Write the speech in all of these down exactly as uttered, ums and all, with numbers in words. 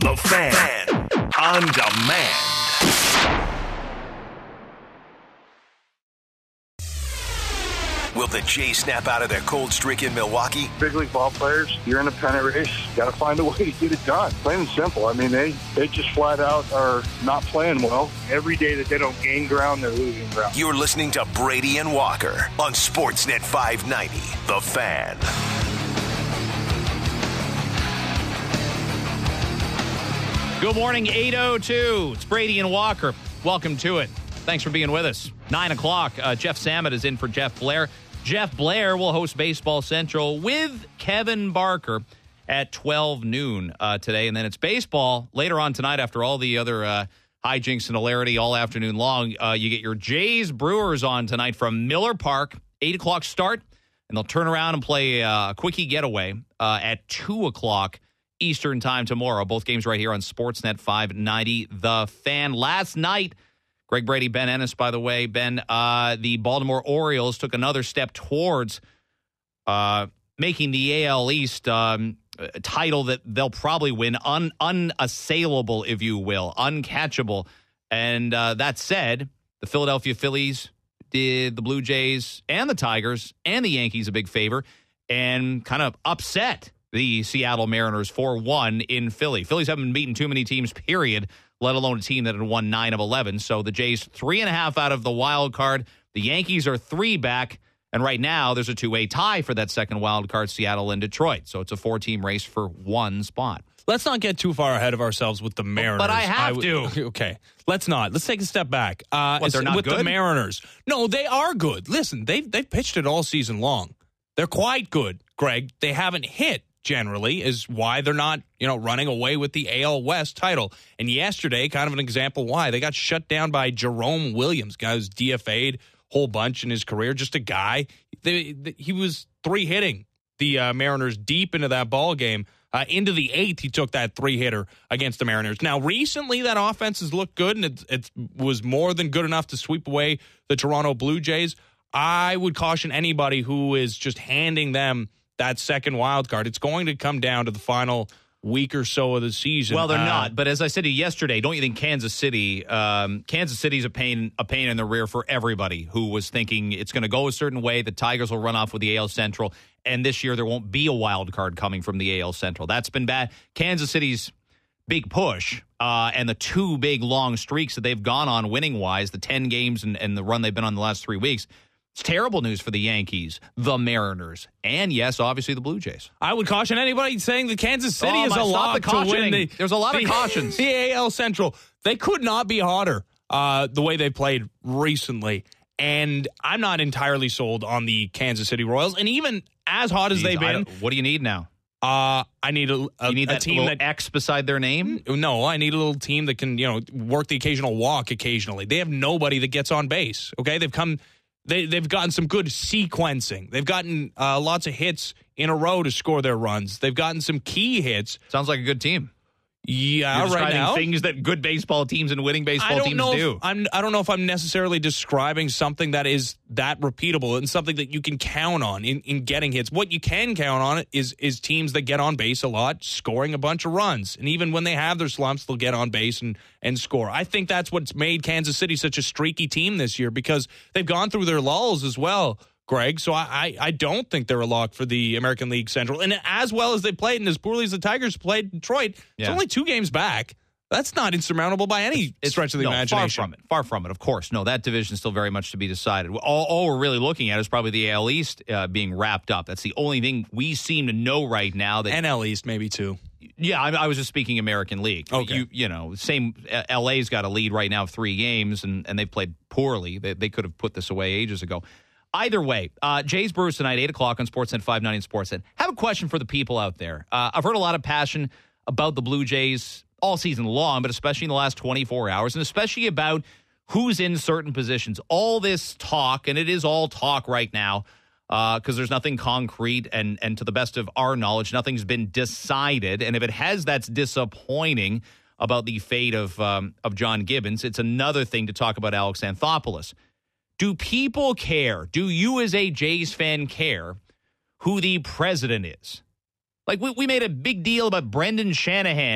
The Fan, on demand. Will the Jays snap out of their cold streak in Milwaukee? Big league ball players, you're in a pennant race. Got to find a way to get it done. Plain and simple. I mean, they, they just flat out are not playing well. Every day that they don't gain ground, they're losing ground. You're listening to Brady and Walker on Sportsnet five ninety, The Fan. Good morning, eight oh two. It's Brady and Walker. Welcome to it. Thanks for being with us. nine o'clock, uh, Jeff Samet is in for Jeff Blair. Jeff Blair will host Baseball Central with Kevin Barker at twelve noon uh, today. And then it's baseball later on tonight after all the other uh, hijinks and hilarity all afternoon long. Uh, you get your Jays Brewers on tonight from Miller Park, eight o'clock start. And they'll turn around and play uh, a quickie getaway uh, at two o'clock Eastern time tomorrow. Both games right here on Sportsnet five ninety, The Fan. Last night, Greg Brady, Ben Ennis, by the way. Ben, uh, the Baltimore Orioles took another step towards uh, making the A L East um, a title that they'll probably win, un- unassailable, if you will, uncatchable. And uh, that said, the Philadelphia Phillies did the Blue Jays and the Tigers and the Yankees a big favor and kind of upset the Seattle Mariners four one in Philly. Phillies haven't been beaten too many teams, period, let alone a team that had won nine of eleven. So the Jays, three and a half out of the wild card. The Yankees are three back. And right now, there's a two-way tie for that second wild card, Seattle and Detroit. So it's a four-team race for one spot. Let's not get too far ahead of ourselves with the Mariners. But I have I to. w- Okay, let's not. Let's take a step back. Uh, What, they're not with good? the Mariners. No, they are good. Listen, they've, they've pitched it all season long. They're quite good, Greg. They haven't hit, generally, is why they're not, you know, running away with the A L West title. And yesterday, kind of an example why. They got shut down by Jerome Williams, guy who's D F A'd whole bunch in his career, just a guy. They, they, he was three-hitting the uh, Mariners deep into that ball game. Uh, into the eighth, he took that three-hitter against the Mariners. Now, recently, that offense has looked good, and it, it was more than good enough to sweep away the Toronto Blue Jays. I would caution anybody who is just handing them that second wild card. It's going to come down to the final week or so of the season. Well, they're uh, not. But as I said to you yesterday, don't you think Kansas City, um, Kansas City's a pain, a pain in the rear for everybody who was thinking it's going to go a certain way. The Tigers will run off with the A L Central, and this year there won't be a wild card coming from the A L Central. That's been bad. Kansas City's big push uh, and the two big long streaks that they've gone on winning wise, the ten games and, and the run they've been on the last three weeks. It's terrible news for the Yankees, the Mariners, and, yes, obviously the Blue Jays. I would caution anybody saying that Kansas City Oh, is my, a stop lock the to win cautioning. the, There's a lot the, of cautions. The A L Central. They could not be hotter uh, the way they played recently. And I'm not entirely sold on the Kansas City Royals. And even as hot as Jeez, they've I been, don't- what do you need now? uh, I need a, a, You need a that team little that X beside their name? No, I need a little team that can, you know, work the occasional walk occasionally. They have nobody that gets on base. Okay, they've come, they they've gotten some good sequencing. They've gotten uh, lots of hits in a row to score their runs. They've gotten some key hits. Sounds like a good team. Yeah, You're right describing now. things that good baseball teams and winning I baseball don't teams know. do. If I'm, I don't know if I'm necessarily describing something that is that repeatable and something that you can count on in, in getting hits. What you can count on is is teams that get on base a lot, scoring a bunch of runs, and even when they have their slumps, they'll get on base and and score. I think that's what's made Kansas City such a streaky team this year because they've gone through their lulls as well, Greg. So I, I, I don't think they're a lock for the American League Central. And as well as they played and as poorly as the Tigers played Detroit, Yeah. it's only two games back. That's not insurmountable by any It's- stretch of the no, imagination. Far from it. Far from it, of course. No, that division is still very much to be decided. All, all we're really looking at is probably the A L East uh, being wrapped up. That's the only thing we seem to know right now. That N L East, maybe too. Yeah, I, I was just speaking American League. Okay. You, you know, same. uh, L A's got a lead right now of three games, and, and they've played poorly. They, they could have put this away ages ago. Either way, uh, Jays Brewers tonight, eight o'clock on Sportsnet five ninety and Sportsnet. Have a question for the people out there. Uh, I've heard a lot of passion about the Blue Jays all season long, but especially in the last twenty-four hours, and especially about who's in certain positions. All this talk, and it is all talk right now, because uh, there's nothing concrete, and, and to the best of our knowledge, nothing's been decided. And if it has, that's disappointing about the fate of um, of John Gibbons. It's another thing to talk about Alex Anthopoulos. Do people care? Do you as a Jays fan care who the president is? Like, we, we made a big deal about Brendan Shanahan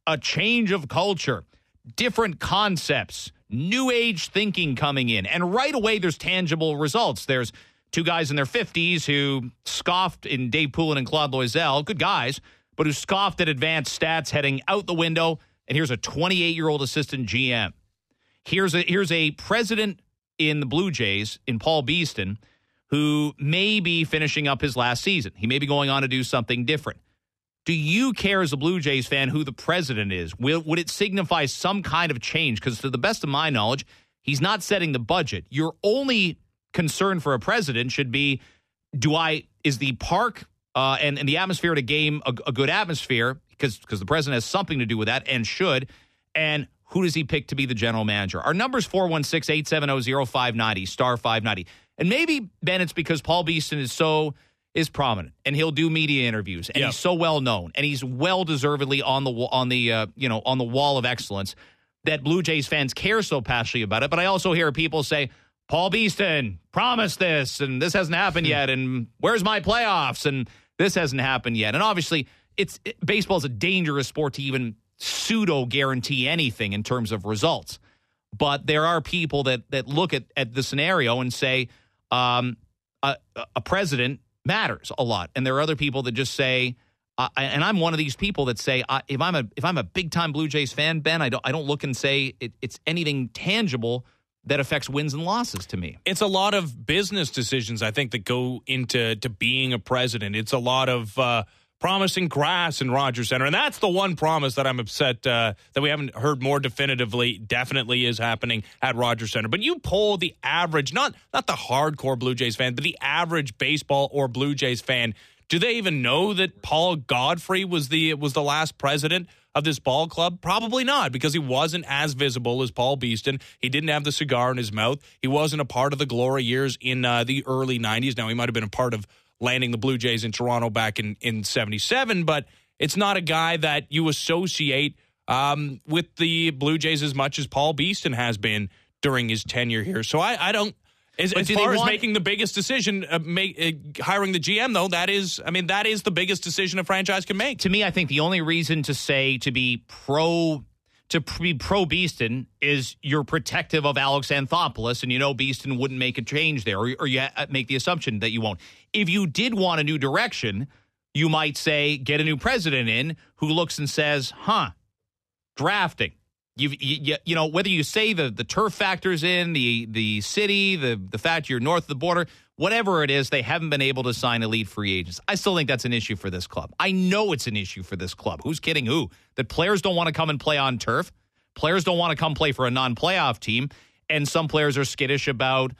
a change of culture, different concepts, new age thinking coming in. And right away, there's tangible results. There's two guys in their fifties who scoffed in Dave Poulin and Claude Loisel, good guys, but who scoffed at advanced stats heading out the window. And here's a twenty-eight-year-old assistant G M. Here's a, here's a president in the Blue Jays, in Paul Beeston, who may be finishing up his last season. He may be going on to do something different. Do you care as a Blue Jays fan who the president is? Will, would it signify some kind of change? Because to the best of my knowledge, he's not setting the budget. Your only concern for a president should be, do I is the park uh, and, and the atmosphere at a game a, a good atmosphere? Because because the president has something to do with that and should. And who does he pick to be the general manager? Our number is four one six, eight seven zero, zero five nine zero, star five ninety. And maybe, Ben, it's because Paul Beeston is so is prominent and he'll do media interviews and yep. he's so well known and he's well deservedly on the on the uh, you know on the wall of excellence that Blue Jays fans care so passionately about it. But I also hear people say, Paul Beeston promised this and this hasn't happened yet, and where's my playoffs, and this hasn't happened yet. And obviously, it's it, baseball is a dangerous sport to even pseudo guarantee anything in terms of results. But there are people that that look at, at the scenario and say um, a, a president matters a lot, and there are other people that just say, uh, and I'm one of these people that say, uh, if I'm a if I'm a big time Blue Jays fan, Ben, I don't I don't look and say it, it's anything tangible that affects wins and losses to me. It's a lot of business decisions, I think, that go into to being a president. It's a lot of uh, promising grass in Rogers Center. And that's the one promise that I'm upset uh, that we haven't heard more definitively definitely is happening at Rogers Center. But you poll the average, not not the hardcore Blue Jays fan, but the average baseball or Blue Jays fan. Do they even know that Paul Godfrey was the was the last president of this ball club? Probably not, because he wasn't as visible as Paul Beeston. He didn't have the cigar in his mouth. He wasn't a part of the glory years in uh, the early nineties. Now, he might have been a part of landing the Blue Jays in Toronto back in, in seventy-seven, but it's not a guy that you associate um, with the Blue Jays as much as Paul Beeston has been during his tenure here. So I, I don't... As, as far as want, making the biggest decision, uh, make, uh, hiring the G M, though, that is, I mean, that is the biggest decision a franchise can make. To me, I think the only reason to say to be pro to be pro Beeston is you're protective of Alex Anthopoulos, and you know Beeston wouldn't make a change there, or, or you make the assumption that you won't. If you did want a new direction, you might say get a new president in who looks and says, "Huh, drafting." You, you you know, whether you say the, the turf factors in, the the city, the, the fact you're north of the border, whatever it is, they haven't been able to sign elite free agents. I still think that's an issue for this club. I know it's an issue for this club. Who's kidding who? That players don't want to come and play on turf. Players don't want to come play for a non-playoff team. And some players are skittish about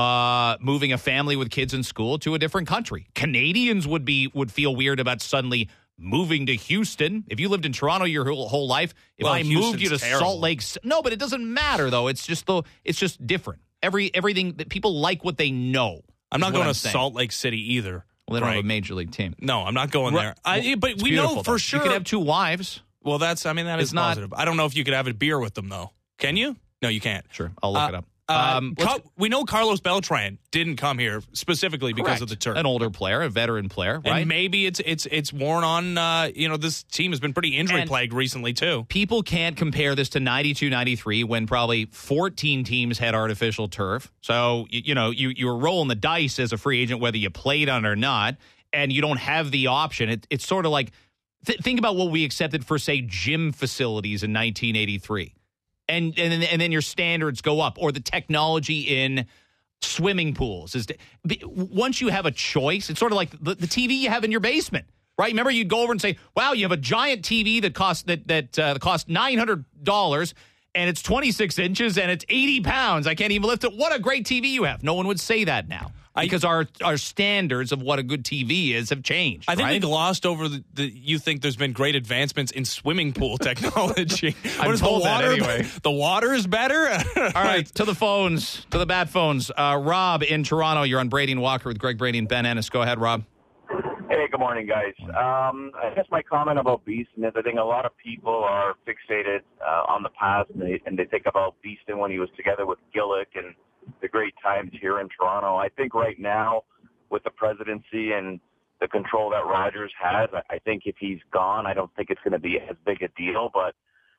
uh, moving a family with kids in school to a different country. Canadians would be would feel weird about suddenly moving to Houston. If you lived in Toronto your whole, whole life, if well, I Houston's moved you to terrible. Salt Lake, no, but it doesn't matter though. It's just the it's just different. Every everything that people like what they know. I'm not going I'm to saying. Salt Lake City either. Well, they don't right. have a major league team. No, I'm not going Right. there. I, but It's we know for though. sure You could have two wives. Well, that's I mean that It's is not- positive. I don't know if you could have a beer with them though. Can you? No, you can't. Sure, I'll look Uh, it up. Uh, Um, Car- we know Carlos Beltran didn't come here specifically because correct. of the turf. An older player, a veteran player, right? And maybe it's it's it's worn on. Uh, you know, this team has been pretty injury And- plagued recently too. People can't compare this to ninety-two ninety-three when probably fourteen teams had artificial turf. So, you, you know, you, you were rolling the dice as a free agent whether you played on it or not, and you don't have the option. It, it's sort of like, th- think about what we accepted for, say, gym facilities in nineteen eighty-three. And, and and then your standards go up, or the technology in swimming pools is once you have a choice. It's sort of like the, the T V you have in your basement, right? Remember, you'd go over and say, "Wow, you have a giant T V that costs that that uh, costs nine hundred dollars, and it's twenty-six inches and it's eighty pounds. I can't even lift it. What a great T V you have!" No one would say that now. Because our, our standards of what a good T V is have changed. I think right? they glossed over the, the. You think there's been great advancements in swimming pool technology? I'm What is told the that water? anyway. The water is better. All right, to the phones, to the bat phones. Uh, Rob in Toronto, you're on Brady and Walker with Greg Brady and Ben Ennis. Go ahead, Rob. Hey, good morning, guys. Um, I guess my comment about Beeston is I think a lot of people are fixated uh, on the past, and they, and they think about Beeston when he was together with Gillick and the great times here in Toronto. I think right now, with the presidency and the control that Rogers has. I, I think if he's gone, I don't think it's going to be as big a deal, but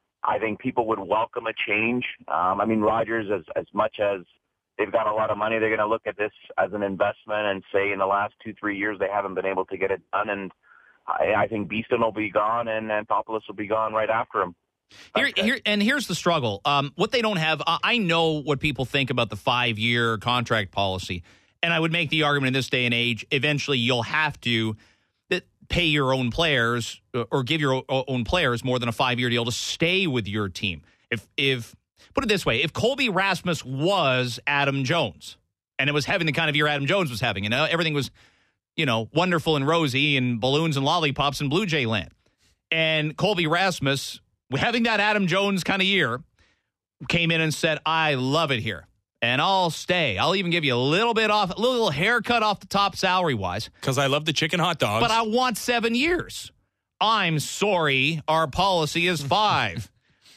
I think people would welcome a change. Um, I mean, Rogers, as, as much as they've got a lot of money, they're going to look at this as an investment and say in the last two, three years they haven't been able to get it done. And I, I think Beeston will be gone and Anthopoulos will be gone right after him. Here, here, and here's the struggle. Um, what they don't have, I know what people think about the five-year contract policy, and I would make the argument in this day and age, eventually you'll have to pay your own players or give your own players more than a five-year deal to stay with your team. If, if put it this way, if Colby Rasmus was Adam Jones and it was having the kind of year Adam Jones was having, and everything was, you know, wonderful and rosy and balloons and lollipops in Blue Jay land, and Colby Rasmus, having that Adam Jones kind of year, came in and said, I love it here, and I'll stay. I'll even give you a little bit off, a little haircut off the top salary-wise. Because I love the chicken hot dogs. But I want seven years. I'm sorry, our policy is five.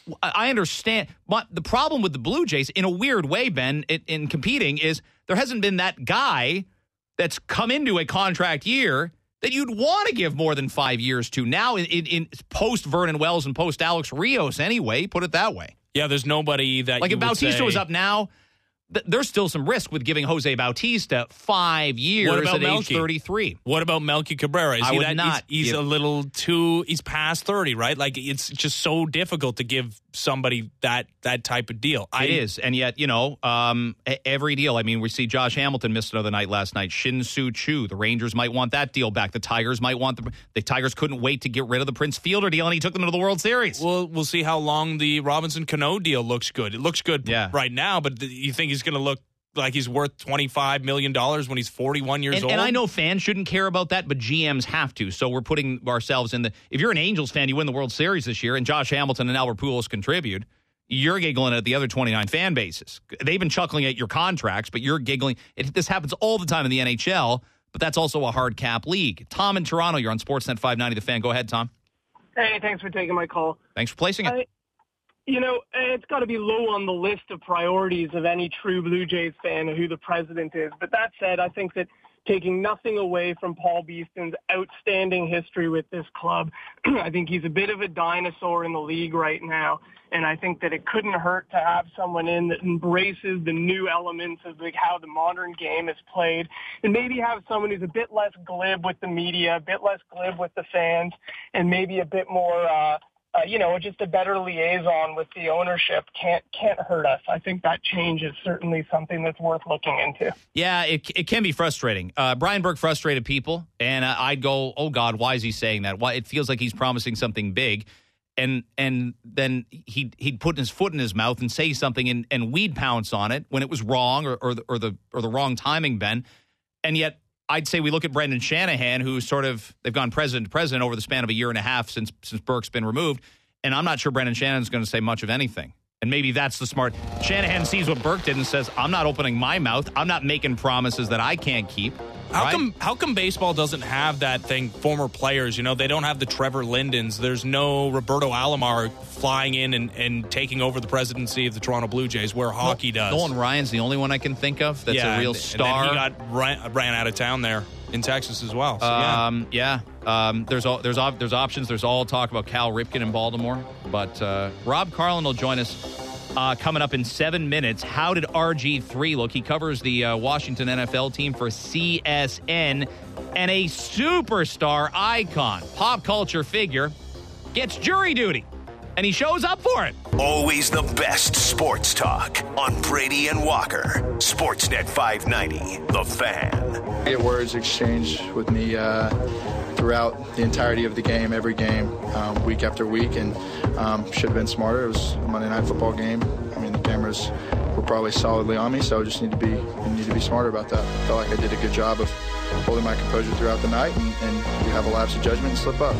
I understand. But the problem with the Blue Jays, in a weird way, Ben, in, in competing, is there hasn't been that guy that's come into a contract year that you'd want to give more than five years to. Now, in, in, in post-Vernon Wells and post-Alex Rios anyway, put it that way. Yeah, there's nobody that like you if would Bautista say, was up now, th- there's still some risk with giving Jose Bautista five years What about at Melky? age thirty-three. What about Melky Cabrera? Is I he would that, not He's, he's give- a little too. He's past thirty, right? Like it's just so difficult to give somebody that that type of deal. I, It is, and yet, you know, um, every deal. I mean, we see Josh Hamilton missed another night last night. Shin Soo Choo. The Rangers might want that deal back. The Tigers might want the. The Tigers couldn't wait to get rid of the Prince Fielder deal, and he took them to the World Series. We'll we'll see how long the Robinson Cano deal looks good. It looks good Yeah. right now, but th- you think he's going to look like he's worth twenty-five million dollars when he's forty-one years and, old? and I know fans shouldn't care about that, but G Ms have to. So we're putting ourselves in the. If you're an Angels fan, you win the World Series this year, and Josh Hamilton and Albert Pujols contribute. You're giggling at the other twenty-nine fan bases. They've been chuckling at your contracts, but you're giggling. It, this happens all the time in the N H L, but that's also a hard cap league. Tom in Toronto, you're on Sportsnet five ninety The Fan. Go ahead, Tom. Hey, thanks for taking my call. Thanks for placing it. I, you know, it's got to be low on the list of priorities of any true Blue Jays fan who the president is. But that said, I think that taking nothing away from Paul Beeston's outstanding history with this club, I think he's a bit of a dinosaur in the league right now. And I think that it couldn't hurt to have someone in that embraces the new elements of like how the modern game is played, and maybe have someone who's a bit less glib with the media, a bit less glib with the fans, and maybe a bit more, uh, uh, you know, just a better liaison with the ownership can't can't hurt us. I think that change is certainly something that's worth looking into. Yeah, it it can be frustrating. Uh, Brian Burke frustrated people, and uh, I'd go, oh, God, why is he saying that? Why? It feels like he's promising something big. And and then he'd, he'd put his foot in his mouth and say something, and, and we'd pounce on it when it was wrong or, or, the, or, the, or the wrong timing, Ben. And yet I'd say we look at Brendan Shanahan, who's sort of, they've gone president to president over the span of a year and a half since since Burke's been removed. And I'm not sure Brendan Shanahan's going to say much of anything. And maybe that's the smart. Shanahan sees what Burke did and says, I'm not opening my mouth. I'm not making promises that I can't keep. How right? come how come baseball doesn't have that thing, former players, you know, they don't have the Trevor Lindens. There's no Roberto Alomar flying in and, and taking over the presidency of the Toronto Blue Jays where hockey does. Nolan Ryan's the only one I can think of that's yeah, a real and, star. And then he got ran, ran out of town there in Texas as well. So, yeah. Um, yeah, um, there's all, there's op- there's options. There's all talk about Cal Ripken in Baltimore, but uh, Rob Carlin will join us uh, coming up in seven minutes. How did R G three look? He covers the uh, Washington N F L team for C S N, and a superstar icon, pop culture figure, gets jury duty, and he shows up for it. Always the best sports talk on Brady and Walker. Sportsnet five ninety, The Fan. I get words exchanged with me uh, throughout the entirety of the game, every game, um, week after week, and um, should have been smarter. It was a Monday Night Football game. I mean, the cameras were probably solidly on me, so I just need to be need to be smarter about that. I felt like I did a good job of holding my composure throughout the night, and, and you have a lapse of judgment and slip up.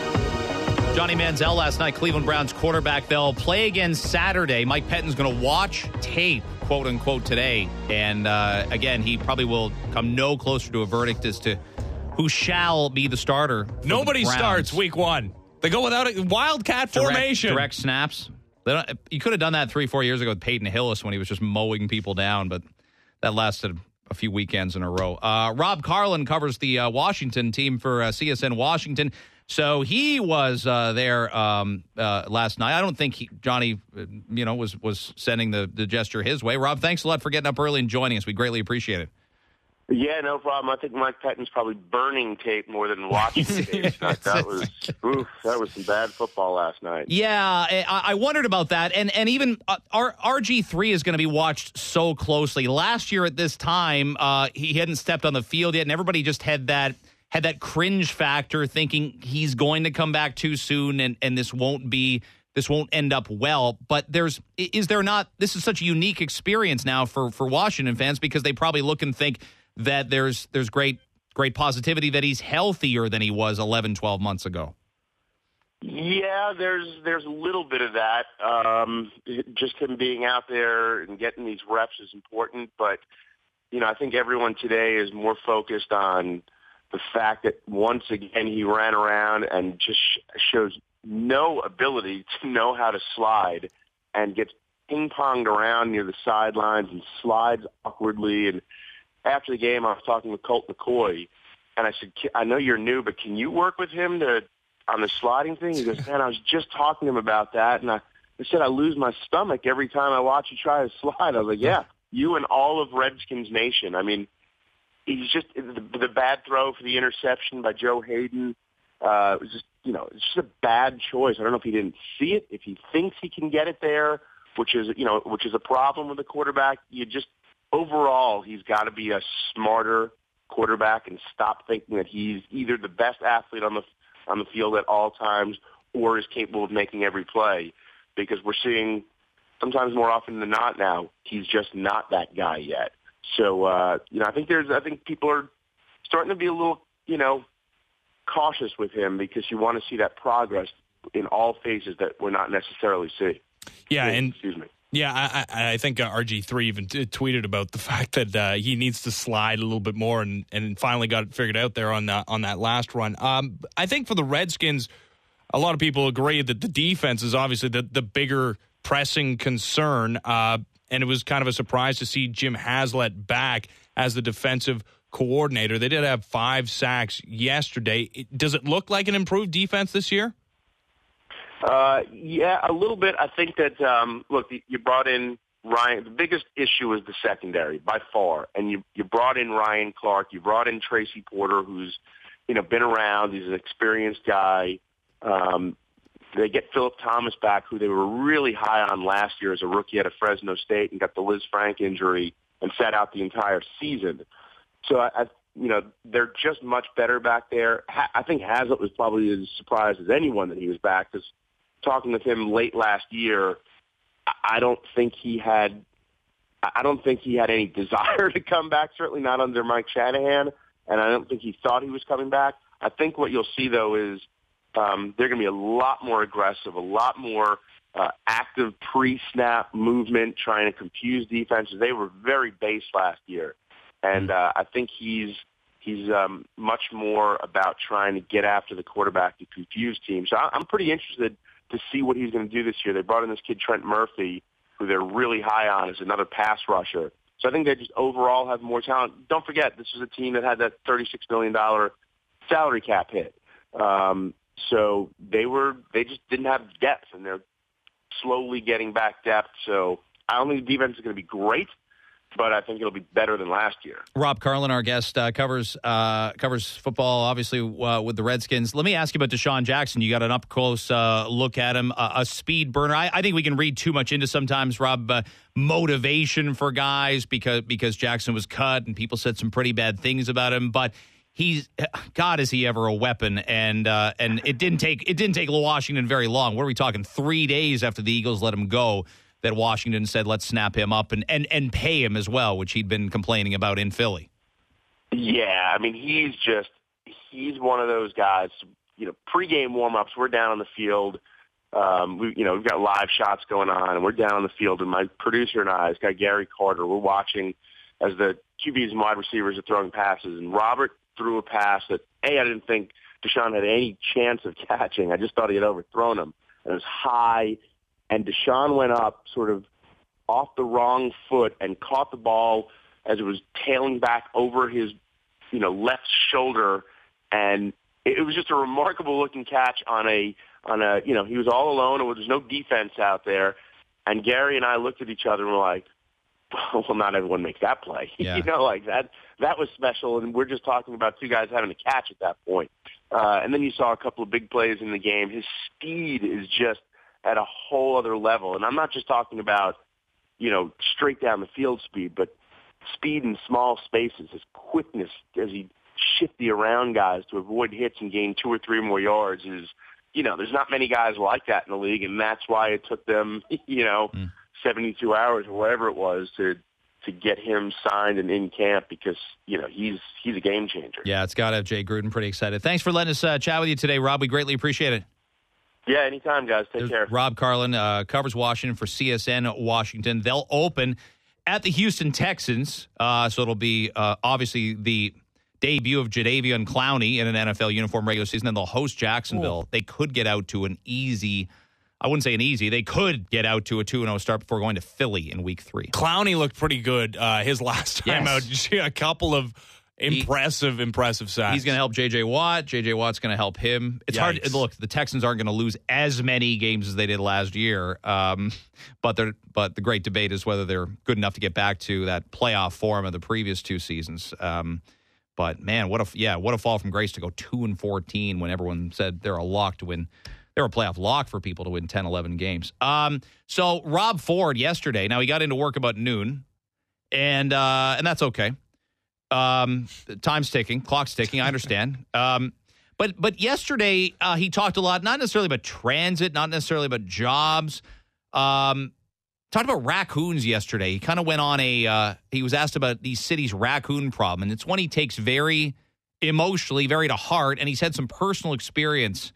Johnny Manziel last night, Cleveland Browns quarterback. They'll play again Saturday. Mike Pettine's going to watch tape, quote unquote, today. And uh, again, he probably will come no closer to a verdict as to who shall be the starter. Nobody the starts week one. They go without a wildcat direct, formation. Direct snaps. They don't, you could have done that three, four years ago with Peyton Hillis when he was just mowing people down, but that lasted a few weekends in a row. Uh, Rob Carlin covers the uh, Washington team for uh, C S N Washington. So he was uh, there um, uh, last night. I don't think he, Johnny, uh, you know, was was sending the, the gesture his way. Rob, thanks a lot for getting up early and joining us. We greatly appreciate it. Yeah, no problem. I think Mike Pettin's probably burning tape more than watching tape. That was oof, that was some bad football last night. Yeah, I, I wondered about that. And and even uh, R G three is going to be watched so closely. Last year at this time, uh, he hadn't stepped on the field yet, and everybody just had that had that cringe factor, thinking he's going to come back too soon, and, and this won't be this won't end up well. But there's is there not? This is such a unique experience now for for Washington fans, because they probably look and think that there's there's great great positivity that he's healthier than he was eleven, twelve months ago. Yeah, there's there's a little bit of that. Um, just him being out there and getting these reps is important, but you know, I think everyone today is more focused on the fact that once again he ran around and just shows no ability to know how to slide, and gets ping-ponged around near the sidelines and slides awkwardly. And after the game, I was talking with Colt McCoy, and I said, I know you're new, but can you work with him to on the sliding thing? He goes, man, I was just talking to him about that, and I, I said I lose my stomach every time I watch you try to slide. I was like, yeah, you and all of Redskins Nation. I mean, he's just the, the bad throw for the interception by Joe Hayden. Uh, it was just, you know, it's just a bad choice. I don't know if he didn't see it, if he thinks he can get it there, which is, you know, which is a problem with the quarterback. You just overall, he's got to be a smarter quarterback and stop thinking that he's either the best athlete on the on the field at all times or is capable of making every play, because we're seeing sometimes more often than not now he's just not that guy yet. So uh, you know, I think there's I think people are starting to be a little, you know, cautious with him, because you want to see that progress in all phases that we're not necessarily seeing. Yeah, and excuse me. Yeah, I, I think uh, R G three even t- tweeted about the fact that uh, he needs to slide a little bit more, and, and finally got it figured out there on that, on that last run. Um, I think for the Redskins, a lot of people agree that the defense is obviously the, the bigger pressing concern, uh, and it was kind of a surprise to see Jim Haslett back as the defensive coordinator. They did have five sacks yesterday. It, does it look like an improved defense this year? Uh, yeah, a little bit. I think that, um, look, you brought in Ryan. The biggest issue is the secondary by far. And you, you brought in Ryan Clark. You brought in Tracy Porter, who's, you know, been around. He's an experienced guy. Um, they get Philip Thomas back, who they were really high on last year as a rookie out of Fresno State, and got the Liz Frank injury and sat out the entire season. So, I, I you know, they're just much better back there. Ha- I think Haslett was probably as surprised as anyone that he was back, because talking with him late last year, I don't think he had, I don't think he had any desire to come back. Certainly not under Mike Shanahan, and I don't think he thought he was coming back. I think what you'll see though is um, they're going to be a lot more aggressive, a lot more uh, active pre-snap movement, trying to confuse defenses. They were very base last year, and uh, I think he's he's um, much more about trying to get after the quarterback to confuse teams. So I'm pretty interested to see what he's going to do this year. They brought in this kid, Trent Murphy, who they're really high on as another pass rusher. So I think they just overall have more talent. Don't forget, this was a team that had that thirty-six million dollars salary cap hit. Um, so they were, they just didn't have depth, and they're slowly getting back depth. So I don't think the defense is going to be great, but I think it'll be better than last year. Rob Carlin, our guest, uh, covers uh, covers football, obviously, uh, with the Redskins. Let me ask you about Deshaun Jackson. You got an up-close uh, look at him, uh, a speed burner. I, I think we can read too much into sometimes, Rob, uh, motivation for guys because because Jackson was cut and people said some pretty bad things about him. But he's, God, is he ever a weapon? And uh, and it didn't take it didn't take Washington very long. What are we talking? Three days after the Eagles let him go, that Washington said, let's snap him up and, and, and pay him as well, which he'd been complaining about in Philly. Yeah, I mean, he's just, he's one of those guys, you know, pregame warm-ups, we're down on the field. Um, we, you know, we've got live shots going on, and we're down on the field, and my producer and I, this guy Gary Carter, we're watching as the Q Bs and wide receivers are throwing passes, and Robert threw a pass that, A, I didn't think Deshaun had any chance of catching. I just thought he had overthrown him. And it was high, and Deshaun went up sort of off the wrong foot and caught the ball as it was tailing back over his, you know, left shoulder, and it, it was just a remarkable looking catch on a on a you know he was all alone, and there's no defense out there, and Gary and I looked at each other and were like, well, not everyone makes that play, yeah. you know, like that that was special, and we're just talking about two guys having a catch at that point. Uh, and then you saw a couple of big plays in the game. His speed is just at a whole other level. And I'm not just talking about, you know, straight down the field speed, but speed in small spaces, his quickness as he shifty around guys to avoid hits and gain two or three more yards is, you know, there's not many guys like that in the league, and that's why it took them, you know, mm. seventy-two hours or whatever it was to to get him signed and in camp, because, you know, he's he's a game changer. Yeah, it's got to have Jay Gruden pretty excited. Thanks for letting us uh, chat with you today, Rob. We greatly appreciate it. Yeah, anytime, guys. Take There's care. Rob Carlin uh, covers Washington for C S N Washington. They'll open at the Houston Texans, uh, so it'll be uh, obviously the debut of Jadeveon Clowney in an N F L uniform regular season. Then they'll host Jacksonville. Ooh. They could get out to an easy I wouldn't say an easy. They could get out to a two and oh start before going to Philly in week three. Clowney looked pretty good uh, his last time yes. out. A couple of impressive, he, impressive sacks. He's going to help J J. Watt. J J. Watt's going to help him. It's Yikes. hard. Look, the Texans aren't going to lose as many games as they did last year. Um, but they're, but the great debate is whether they're good enough to get back to that playoff form of the previous two seasons. Um, but man, what a yeah, what a fall from grace to go two and fourteen when everyone said they're a lock to win. They're a playoff lock for people to win ten, eleven games. Um, so Rob Ford yesterday, now he got into work about noon, and uh, and that's okay. Um, time's ticking, clock's ticking, I understand. Um, but but yesterday uh, he talked a lot, not necessarily about transit, not necessarily about jobs. Um, talked about raccoons yesterday. He kind of went on a, uh, he was asked about these cities' raccoon problem, and it's one he takes very emotionally, very to heart, and he's had some personal experience.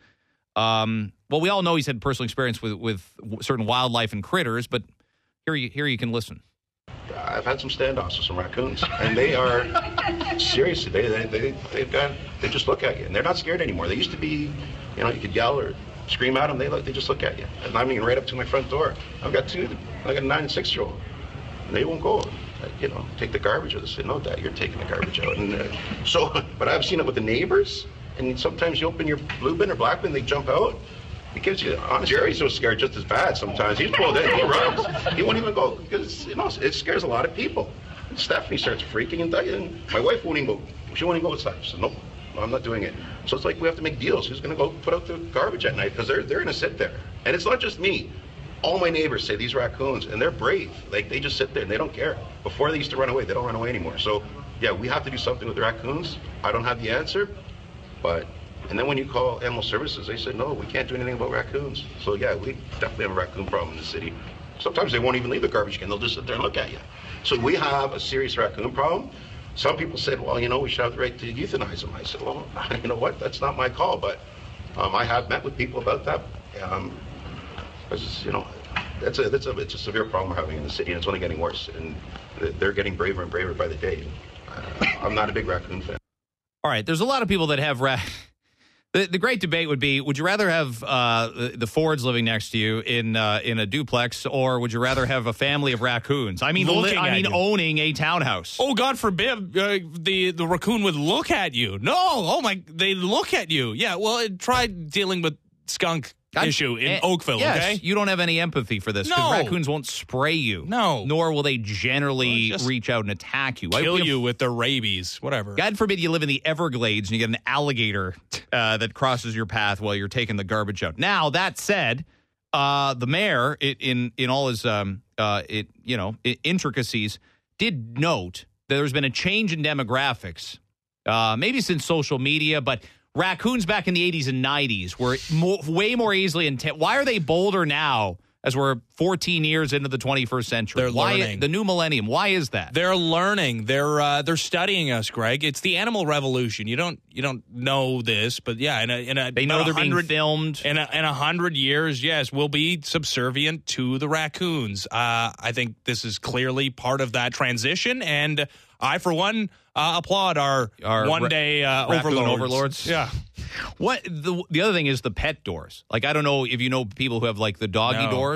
Um, well, we all know he's had personal experience with, with certain wildlife and critters, but here you, here you can listen. I've had some standoffs with some raccoons, and they are seriously, they, they, they, they've got, they just look at you, and they're not scared anymore. They used to be, you know, you could yell or scream at them, they they just look at you. And I mean, right up to my front door. I've got two, I got a nine and six year old, and they won't go, you know, take the garbage out. They say, no, Dad, you're taking the garbage out. And uh, so, but I've seen it with the neighbors. And sometimes you open your blue bin or black bin, they jump out. It gives you, honestly, Jerry's so scared just as bad sometimes. He's pulled in, he runs. He won't even go, because, you know, it scares a lot of people. And Stephanie starts freaking and, and my wife won't even go, she won't even go outside. She said, nope, no, I'm not doing it. So it's like we have to make deals. Who's going to go put out the garbage at night? Because they're, they're going to sit there. And it's not just me. All my neighbors say these raccoons, and they're brave. Like, they just sit there and they don't care. Before they used to run away, they don't run away anymore. So, yeah, we have to do something with the raccoons. I don't have the answer. But, and then when you call Animal Services, they said, no, we can't do anything about raccoons. So, yeah, we definitely have a raccoon problem in the city. Sometimes they won't even leave the garbage can. They'll just sit there and look at you. So we have a serious raccoon problem. Some people said, well, you know, we should have the right to euthanize them. I said, well, you know what? That's not my call. But um, I have met with people about that. Um, just, you know, that's a, that's a, it's a severe problem we're having in the city, and it's only getting worse. And they're getting braver and braver by the day. Uh, I'm not a big raccoon fan. All right, there's a lot of people that have ra- the the great debate would be: would you rather have uh, the, the Fords living next to you in uh, in a duplex, or would you rather have a family of raccoons? I mean, li- I mean, you. owning a townhouse. Oh, God forbid uh, the the raccoon would look at you. No, oh my, they look at you. Yeah, well, try dealing with skunk God, issue in uh, Oakville. Yes, okay, you don't have any empathy for this because no. raccoons won't spray you. No, nor will they generally well, reach out and attack you. Kill I, you with their rabies, whatever. God forbid you live in the Everglades and you get an alligator uh, that crosses your path while you're taking the garbage out. Now that said, uh, the mayor, it, in in all his um, uh, it you know intricacies, did note that there's been a change in demographics, uh, maybe since social media, but. Raccoons back in the eighties and nineties were more, way more easily intent. Why are they bolder now as we're fourteen years into the twenty-first century? They're Why, learning. The new millennium. Why is that? They're learning. They're uh, they're studying us, Greg. It's the animal revolution. You don't you don't know this, but yeah, in a, in a they know they're being filmed. In a, in a hundred years, yes, we'll be subservient to the raccoons. Uh, I think this is clearly part of that transition, and I, for one, uh, applaud our, our one day uh, overlords. overlords. Yeah. What the the other thing is the pet doors. Like, I don't know if you know people who have like the doggy no. doors.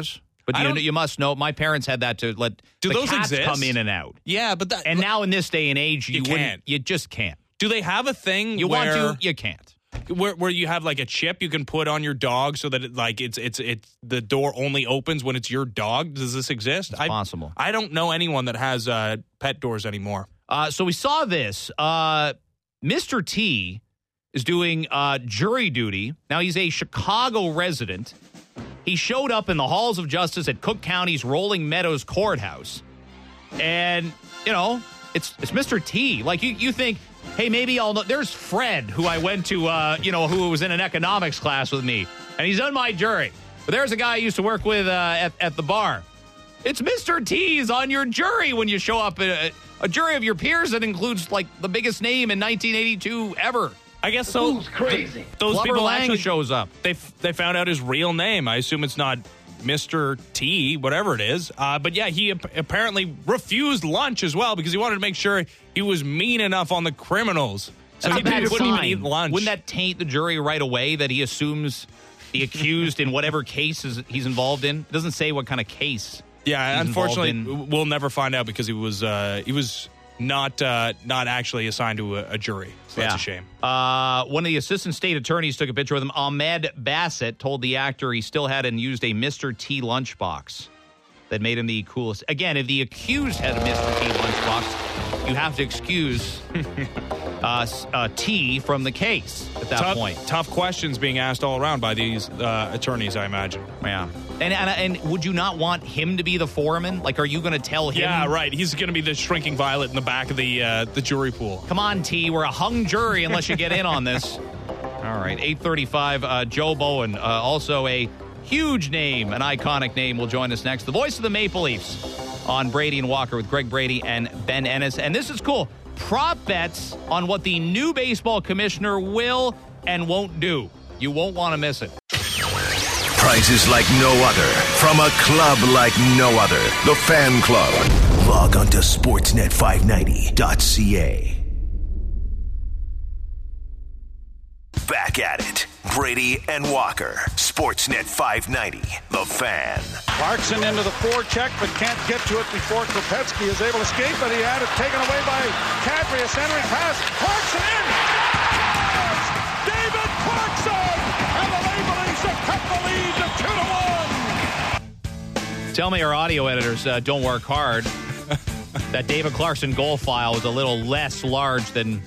But I you, don't- you must know, my parents had that to let Do the those cats exist? come in and out. Yeah, but that, And now in this day and age, you, You wouldn't. can't. You just can't. do they have a thing You where, want to, you can't. where where you have like a chip you can put on your dog so that it, like it's it's it's the door only opens when it's your dog? Does this exist? It's I, possible. I don't know anyone that has uh, pet doors anymore. Uh, so we saw this. Uh, Mister T is doing uh, jury duty. Now, he's a Chicago resident. He showed up in the halls of justice at Cook County's Rolling Meadows Courthouse. And, you know, it's it's Mister T. Like, you, you think, hey, maybe I'll know. There's Fred, who I went to, uh, you know, who was in an economics class with me. And he's on my jury. But there's a guy I used to work with uh, at, at the bar. It's Mister T's on your jury when you show up at a, a jury of your peers that includes, like, the biggest name in nineteen eighty-two ever. I guess so. Who's crazy? Th- those Clubber people Lang actually shows up. They f- they found out his real name. I assume it's not Mister T, whatever it is. Uh, but yeah, he ap- apparently refused lunch as well because he wanted to make sure he was mean enough on the criminals. So That's he a bad wouldn't even sign. eat lunch. Wouldn't that taint the jury right away that he assumes the accused in whatever case is, he's involved in? It doesn't say what kind of case. yeah, he's unfortunately, involved in. we'll never find out because he was uh, he was not uh, not actually assigned to a, a jury. So that's Yeah. a shame. Uh, one of the assistant state attorneys took a picture with him. Ahmed Bassett told the actor he still had and used a Mister T lunchbox that made him the coolest. Again, if the accused had a Mister T lunchbox, you have to excuse uh, uh, T from the case at that tough, point. tough questions being asked all around by these uh, attorneys, I imagine. Yeah. And, and and would you not want him to be the foreman? Like, are you going to tell him? Yeah, right. He's going to be the shrinking violet in the back of the uh, the jury pool. Come on, T. We're a hung jury unless you get in on this. All right. eight thirty-five, uh, Joe Bowen, uh, also a huge name, an iconic name, will join us next. The voice of the Maple Leafs on Brady and Walker with Greg Brady and Ben Ennis. And this is cool. Prop bets on what the new baseball commissioner will and won't do. You won't want to miss it. Prizes like no other from a club like no other. The Fan Club. Log on to sportsnet five ninety dot c a. Back at it. Brady and Walker. Sportsnet five ninety. The Fan. Clarkson into the forecheck, but can't get to it before Kopetsky is able to escape, but he had it taken away by Kadri. A centering pass. Clarkson in! Yes! David Clarkson! And the Maple Leafs have cut the lead to two to one. Tell me our audio editors uh, don't work hard. That David Clarkson goal file was a little less large than...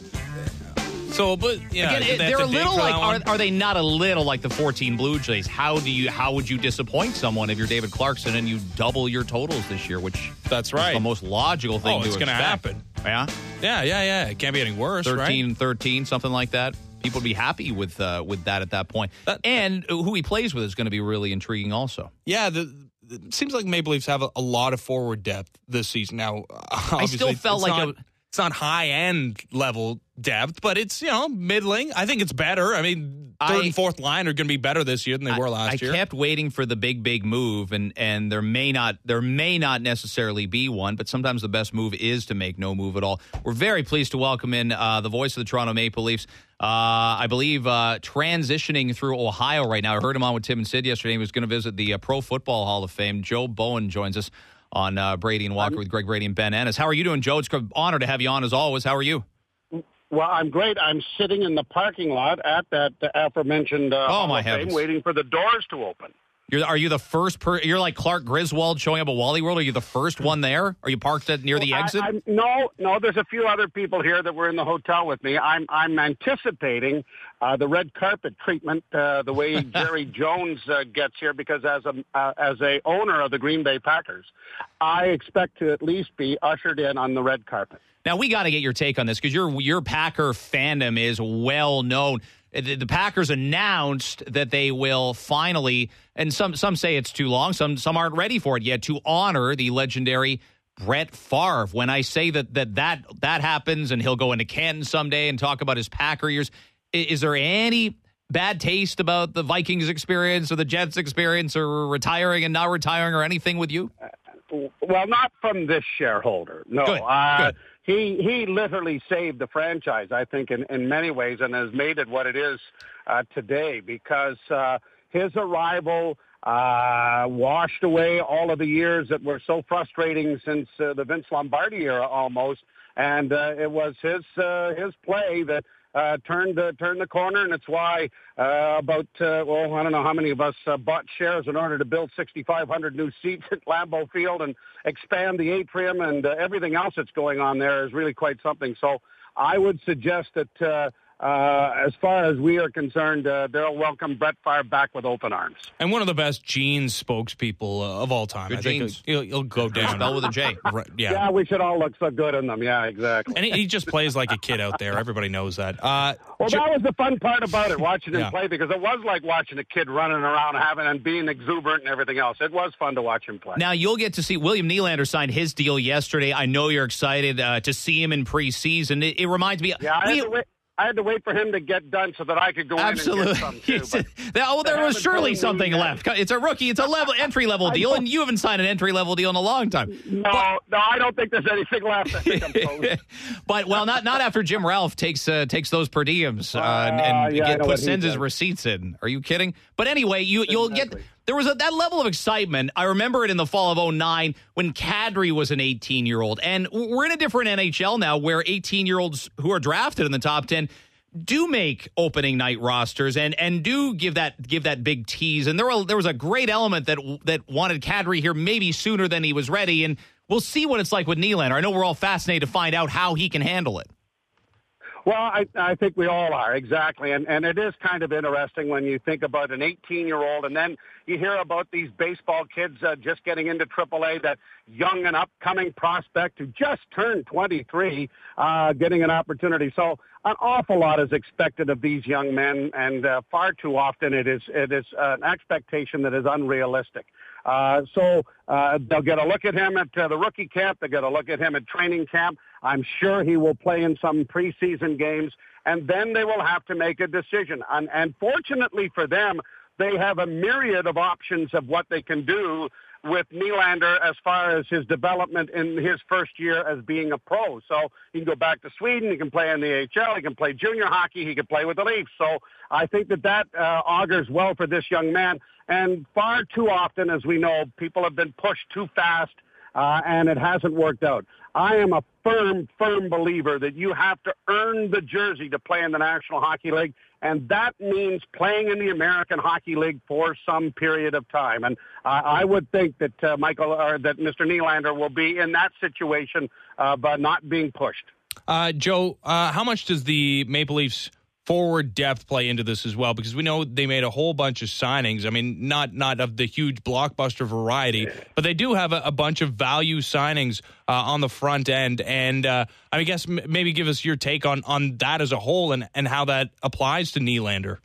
So, but yeah, Again, did it, they have they're a to dig little for like, that are, one? are they not a little like the fourteen Blue Jays? How do you, how would you disappoint someone if you're David Clarkson and you double your totals this year, which That's is right. the most logical thing Oh, to it's gonna expect. happen. Yeah? Yeah, yeah, yeah. It can't be any worse, thirteen right? and thirteen, something like that. People would be happy with uh, with that at that point. That- and who he plays with is going to be really intriguing also. Yeah, the, it seems like Maple Leafs have a, a lot of forward depth this season. Now, I still felt it's like not, a- it's not high end level depth, but it's, you know, middling. I think it's better. I mean, third I- and fourth line are going to be better this year than they were last I, year. I kept waiting for the big, big move, and and there may not there may not necessarily be one, but sometimes the best move is to make no move at all. We're very pleased to welcome in uh, the voice of the Toronto Maple Leafs. Uh, I believe uh, transitioning through Ohio right now. I heard him on with Tim and Sid yesterday. He was going to visit the uh, Pro Football Hall of Fame. Joe Bowen joins us on uh, Brady and Walker with Greg Brady and Ben Ennis. How are you doing, Joe? It's an honor to have you on as always. How are you? Well, I'm great. I'm sitting in the parking lot at that aforementioned uh, Oh, Hall my of Fame, heavens. waiting for the doors to open. You're, are you the first per? You're like Clark Griswold showing up at Wally World. Are you the first one there? Are you parked at near the Well, I- exit? I'm- no, no. There's a few other people here that were in the hotel with me. I'm I'm anticipating uh, the red carpet treatment, uh, the way Jerry Jones uh, gets here, because as a uh, as a owner of the Green Bay Packers, I expect to at least be ushered in on the red carpet. Now, we got to get your take on this because your your Packer fandom is well known. The, the Packers announced that they will finally, and some some say it's too long, some some aren't ready for it yet, to honor the legendary Brett Favre. When I say that that that, that happens and he'll go into Canton someday and talk about his Packer years, is, is there any bad taste about the Vikings experience or the Jets experience or retiring and not retiring or anything with you? Well, not from this shareholder. No. Good, Uh, good. He he literally saved the franchise, I think, in, in many ways, and has made it what it is uh, today, because uh, his arrival uh, washed away all of the years that were so frustrating since uh, the Vince Lombardi era almost. And uh, it was his uh, his play that uh, turned uh, turned the corner, and it's why uh, about uh, well, I don't know how many of us uh, bought shares in order to build sixty-five hundred new seats at Lambeau Field and expand the atrium, and uh, everything else that's going on there is really quite something. So I would suggest that. Uh, Uh, as far as we are concerned, uh, they'll welcome Brett Favre back with open arms. And one of the best Jeans spokespeople uh, of all time. Good I think Jeans. he'll, he'll go down. Spell with a J. Right, yeah. Yeah, we should all look so good in them. Yeah, exactly. And he, he just plays like a kid out there. Everybody knows that. Uh, well, that was the fun part about it, watching him Yeah. play, because it was like watching a kid running around, having and being exuberant and everything else. It was fun to watch him play. Now, you'll get to see William Nylander signed his deal yesterday. I know you're excited uh, to see him in preseason. It, it reminds me. Yeah, I we, had to wait. I had to wait for him to get done so that I could go Absolutely. in and get some, too. But well, there was surely something yet. left. It's a rookie. It's a level entry level deal, and you haven't signed an entry level deal in a long time. No, but, no, I don't think there's anything left. I think I'm close. But well, not not after Jim Ralph takes uh, takes those per diems uh, and, Uh, and yeah, I get, know put, what he sends his does. receipts in. Are you kidding? But anyway, you you'll Exactly. get. There was a, that level of excitement. I remember it in the fall of oh nine when Kadri was an eighteen-year-old. And we're in a different N H L now where eighteen-year-olds who are drafted in the top ten do make opening night rosters and and do give that give that big tease. And there were, there was a great element that that wanted Kadri here maybe sooner than he was ready. And we'll see what it's like with Nylander. I know we're all fascinated to find out how he can handle it. Well, I, I think we all are, exactly. And, and it is kind of interesting when you think about an eighteen-year-old, and then you hear about these baseball kids uh, just getting into triple A, that young and upcoming prospect who just turned twenty-three, uh, getting an opportunity. So an awful lot is expected of these young men, and uh, far too often it is it is an expectation that is unrealistic. Uh, so uh, they'll get a look at him at uh, the rookie camp. They'll get a look at him at training camp. I'm sure he will play in some preseason games, and then they will have to make a decision. And, and fortunately for them, they have a myriad of options of what they can do with Nylander as far as his development in his first year as being a pro. So he can go back to Sweden, he can play in the A H L, he can play junior hockey, he can play with the Leafs. So I think that that uh, augurs well for this young man. And far too often, as we know, people have been pushed too fast, uh, and it hasn't worked out. I am a firm, firm believer that you have to earn the jersey to play in the National Hockey League, and that means playing in the American Hockey League for some period of time. And uh, I would think that uh, Michael or that Mister Nylander will be in that situation, uh, but not being pushed. Uh, Joe, uh, how much does the Maple Leafs forward depth play into this as well? Because we know they made a whole bunch of signings. I mean, not not of the huge blockbuster variety, but they do have a, a bunch of value signings uh, on the front end. And uh, I guess m- maybe give us your take on, on that as a whole and, and how that applies to Nylander.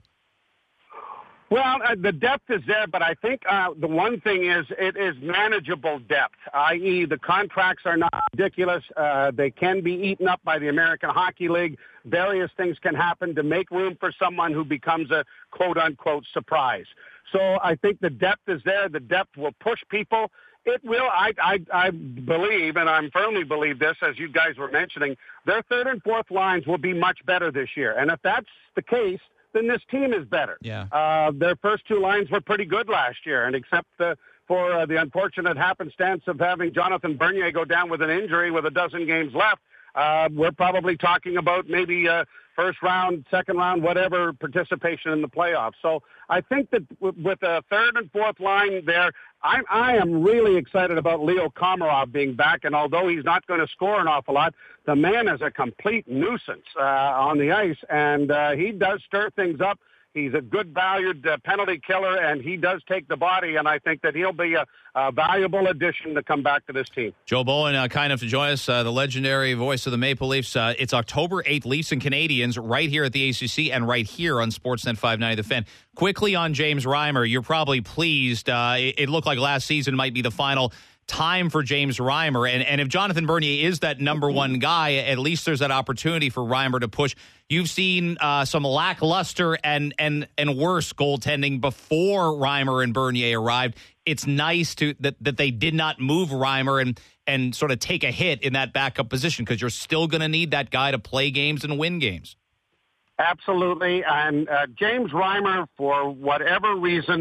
Well, uh, the depth is there, but I think uh, the one thing is it is manageable depth, that is the contracts are not ridiculous. Uh, they can be eaten up by the American Hockey League. Various things can happen to make room for someone who becomes a quote-unquote surprise. So I think the depth is there. The depth will push people. It will, I, I, I believe, and I firmly believe this, as you guys were mentioning, their third and fourth lines will be much better this year. And if that's the case, then this team is better. Yeah. Uh, their first two lines were pretty good last year, and except uh, for uh, the unfortunate happenstance of having Jonathan Bernier go down with an injury with a dozen games left, uh, we're probably talking about maybe uh, first round, second round, whatever participation in the playoffs. So I think that w- with a third and fourth line there, I, I am really excited about Leo Komarov being back, and although he's not going to score an awful lot, the man is a complete nuisance uh, on the ice, and uh, he does stir things up. He's a good valued uh, penalty killer, and he does take the body, and I think that he'll be a, a valuable addition to come back to this team. Joe Bowen, uh, kind enough to join us, uh, the legendary voice of the Maple Leafs. Uh, it's October eighth, Leafs and Canadians, right here at the A C C and right here on Sportsnet five ninety The Fan. Quickly on James Reimer, you're probably pleased. Uh, it, it looked like last season might be the final time for James Reimer. And, and if Jonathan Bernier is that number one guy, at least there's that opportunity for Reimer to push. You've seen uh, some lackluster and, and, and worse goaltending before Reimer and Bernier arrived. It's nice to that, that they did not move Reimer and, and sort of take a hit in that backup position, because you're still going to need that guy to play games and win games. Absolutely. And uh, James Reimer, for whatever reason,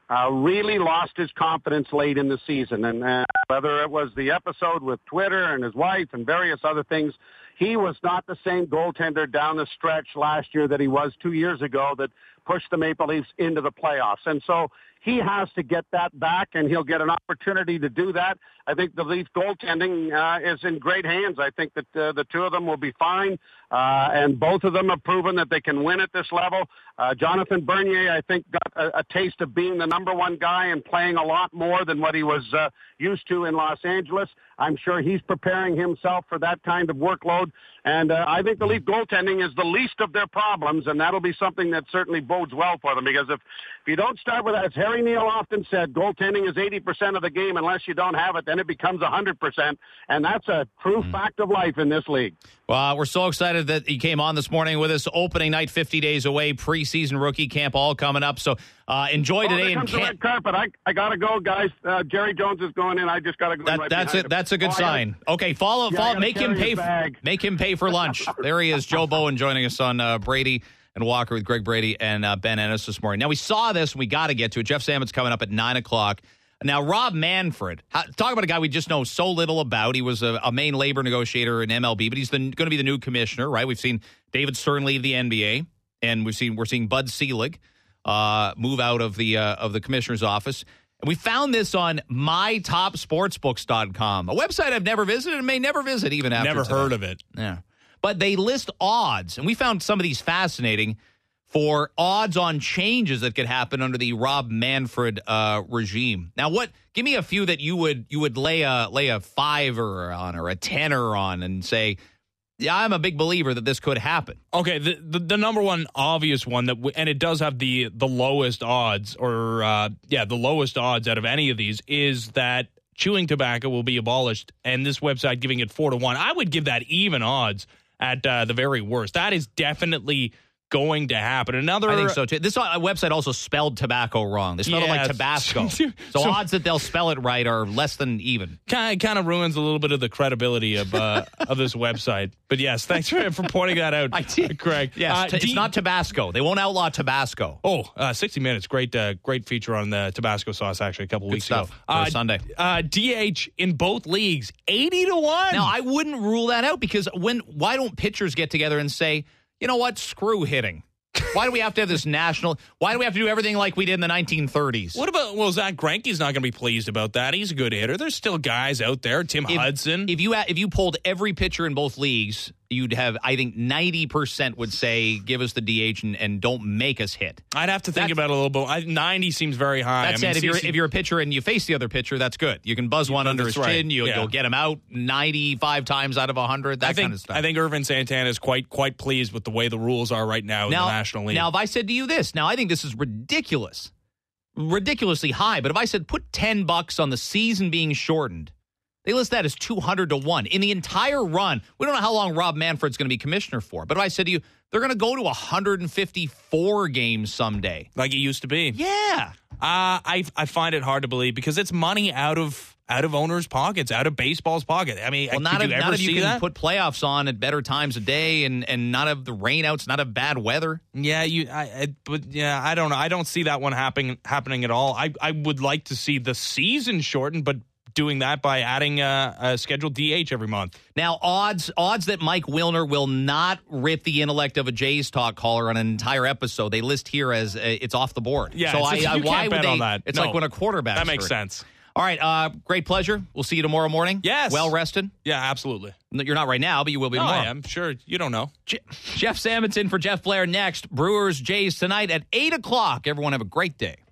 uh, really lost his confidence late in the season. And uh, whether it was the episode with Twitter and his wife and various other things, he was not the same goaltender down the stretch last year that he was two years ago that pushed the Maple Leafs into the playoffs. And so he has to get that back, and he'll get an opportunity to do that. I think the Leaf goaltending uh, is in great hands. I think that uh, the two of them will be fine, uh, and both of them have proven that they can win at this level. Uh, Jonathan Bernier, I think, got a, a taste of being the number one guy and playing a lot more than what he was uh, used to in Los Angeles. I'm sure he's preparing himself for that kind of workload. And uh, I think the Leaf goaltending is the least of their problems, and that'll be something that certainly bodes well for them, because if, if you don't start with that, as Harry Neal often said, goaltending is eighty percent of the game. Unless you don't have it, then it becomes one hundred percent, and that's a true mm. fact of life in this league. Well, we're so excited that he came on this morning with us. Opening night, fifty days away, preseason rookie camp all coming up. So uh, enjoy oh, today. There comes and the red carpet. I, I got to go, guys. Uh, Jerry Jones is going in. I just got to go that, right That's it. Him. That's a good oh, sign. Gotta, okay, follow. yeah, follow make him pay. For, make him pay for lunch. There he is, Joe Bowen, joining us on uh, Brady and Walker with Greg Brady and uh, Ben Ennis this morning. Now, we saw this, and we got to get to it. Jeff Salmon's coming up at nine o'clock. Now, Rob Manfred, how, talk about a guy we just know so little about. He was a, a main labor negotiator in M L B, but he's going to be the new commissioner, right? We've seen David Stern leave the N B A, and we've seen we're seeing Bud Selig uh, move out of the uh, of the commissioner's office. And we found this on my top sportsbooks dot com, a website I've never visited and may never visit even after Never today. heard of it. Yeah. But they list odds, and we found some of these fascinating for odds on changes that could happen under the Rob Manfred uh, regime. Now, what? Give me a few that you would you would lay a lay a fiver on or a tenner on, and say, yeah, I'm a big believer that this could happen. Okay, the the, the number one obvious one that, w- and it does have the the lowest odds, or uh, yeah, the lowest odds out of any of these, is that chewing tobacco will be abolished, and this website giving it four to one. I would give that even odds at uh, the very worst. That is definitely going to happen. Another, I think so too. This uh, website also spelled tobacco wrong. They spelled yeah, it like Tabasco. so, so odds that they'll spell it right are less than even. Kind of, kind of ruins a little bit of the credibility of uh, of this website. But yes, thanks for, for pointing that out, I did. Craig. Yes, uh, t- it's D- not Tabasco. They won't outlaw Tabasco. Oh, uh, sixty minutes. Great, uh, great feature on the Tabasco sauce. Actually, a couple Good weeks stuff. ago. Uh, Uh, Sunday. Uh, D H in both leagues, eighty to one. Now, I wouldn't rule that out, because when why don't pitchers get together and say, you know what, screw hitting? Why do we have to have this national? Why do we have to do everything like we did in the nineteen thirties? What about, well, Zach Greinke's not going to be pleased about that. He's a good hitter. There's still guys out there. Tim if, Hudson. If you if you polled every pitcher in both leagues, you'd have, I think, ninety percent would say, give us the D H and, and don't make us hit. I'd have to think that's, about it a little bit. I, ninety seems very high. That I said, mean, if you're C C if you're a pitcher and you face the other pitcher, that's good. You can buzz one yeah, under his right. chin. You, yeah. You'll get him out ninety-five times out of one hundred. That I think, kind of stuff. I think Irvin Santana is quite quite pleased with the way the rules are right now, now in the National League. Now, if I said to you this, now I think this is ridiculous, ridiculously high. But if I said put ten bucks on the season being shortened, they list that as two hundred to one. In the entire run, we don't know how long Rob Manfred's going to be commissioner for. But if I said to you, they're going to go to one hundred fifty-four games someday. Like it used to be. Yeah. Uh, I I find it hard to believe, because it's money out of out of owners' pockets, out of baseball's pocket. I mean, well, not could if, you ever not if you see can that? put playoffs on at better times of day and, and not have the rainouts, not have bad weather. Yeah, you. I, I, but yeah, I don't know. I don't see that one happening happening at all. I I would like to see the season shortened, but doing that by adding a, a scheduled D H every month. Now, odds odds that Mike Wilner will not rip the intellect of a Jays talk caller on an entire episode, they list here as uh, it's off the board. Yeah, so it's, I, I, you why can't would bet they? on that. It's No. like when a quarterback. That makes hurt. sense. All right, uh, great pleasure. We'll see you tomorrow morning. Yes. Well rested. Yeah, absolutely. You're not right now, but you will be No, tomorrow. I am. Sure, you don't know. Je- Jeff Salmon's in for Jeff Blair next. Brewers Jays tonight at eight o'clock. Everyone have a great day.